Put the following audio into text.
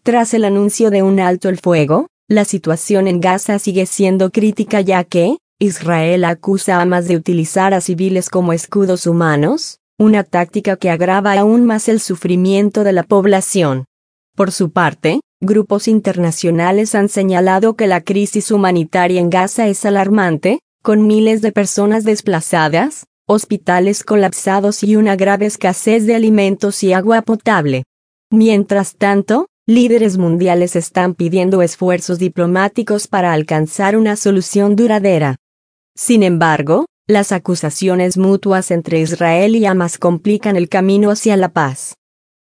Tras el anuncio de un alto el fuego, la situación en Gaza sigue siendo crítica ya que Israel acusa a Hamas de utilizar a civiles como escudos humanos, una táctica que agrava aún más el sufrimiento de la población. Por su parte, grupos internacionales han señalado que la crisis humanitaria en Gaza es alarmante, con miles de personas desplazadas, hospitales colapsados y una grave escasez de alimentos y agua potable. Mientras tanto, líderes mundiales están pidiendo esfuerzos diplomáticos para alcanzar una solución duradera. Sin embargo, las acusaciones mutuas entre Israel y Hamas complican el camino hacia la paz.